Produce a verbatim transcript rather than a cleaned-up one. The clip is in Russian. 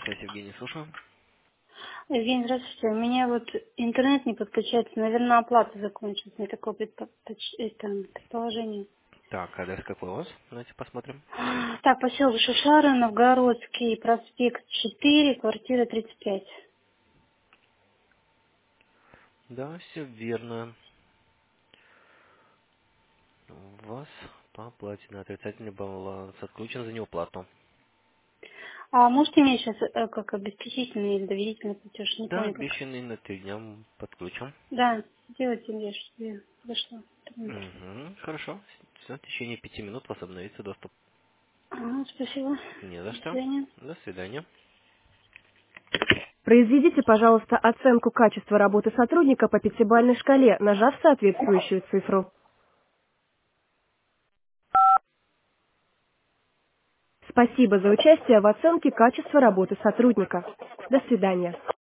Связь, Евгений, слушаю. Евгений, здравствуйте. У меня вот интернет не подключается. Наверное, оплата закончилась. У меня такое предпо- поч- это, предположение. Так, адрес какой у вас? Давайте посмотрим. Так, поселок Шушара, Новгородский, проспект четыре, квартира тридцать пять. Да, все верно. У вас по оплате на отрицательный баланс отключен за неуплату. А можете мне сейчас э, как обеспечительный или доверительный платеж? Не Да, помню как. обещанный на три дня м, подключим. Да, сделайте мне, чтобы я зашла в интернет. Угу, хорошо. Все, в течение пяти минут возобновится доступ. Ага, спасибо. Не за До что. свидания. До свидания. Произведите, пожалуйста, оценку качества работы сотрудника по пятибалльной шкале, нажав соответствующую цифру. Спасибо за участие в оценке качества работы сотрудника. До свидания.